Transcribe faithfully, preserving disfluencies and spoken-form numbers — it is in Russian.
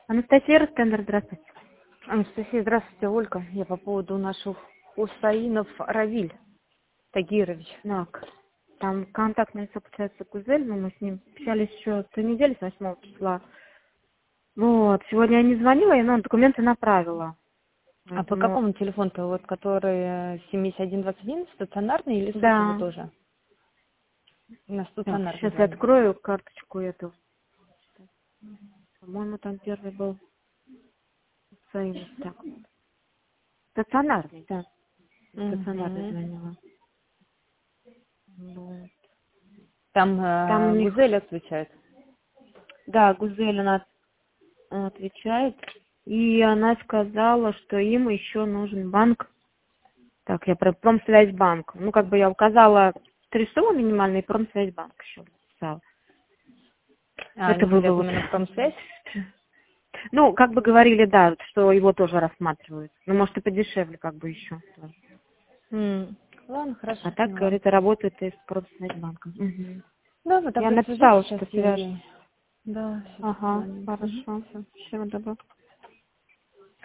Анастасия Ростендер, здравствуйте. Анастасия, здравствуйте, Ольга. Я по поводу наших Хусаинов Равиль Тагирович. Так, там контактное лицо получается Гузель, но мы с ним общались еще той недели, с восьмого числа. Вот, сегодня я не звонила, и она документы направила. А по Поэтому... какому телефону-то? Вот который семьдесят один двадцать один, стационарный или сотовый Да. тоже? На Так, стационарный сейчас я звонит. открою карточку эту. По-моему, там первый был Гусаинов. Так, стационарный, да. Стационарный Мгм. звонила. Вот. Там, Там у э, них, Гузель отвечает. да, Гузель, она отвечает. И она сказала, что им еще нужен банк. Так, я про Промсвязьбанк. Ну, как бы я указала три суммы минимальные, и Промсвязьбанк еще написала. А, Это они вы хотят вывод. именно промсвязь? Ну, как бы говорили, да, что его тоже рассматривают. Ну, может, и подешевле как бы еще. тоже. М, Ладно, А хорошо, так, поняла. говорит, работает и с Промсвязьбанком. Угу. Да, вы Я тогда написала, свяжитесь, что сейчас я свяжет. ей. Да, сейчас Ага, позвоним. хорошо. Все. Всего доброго.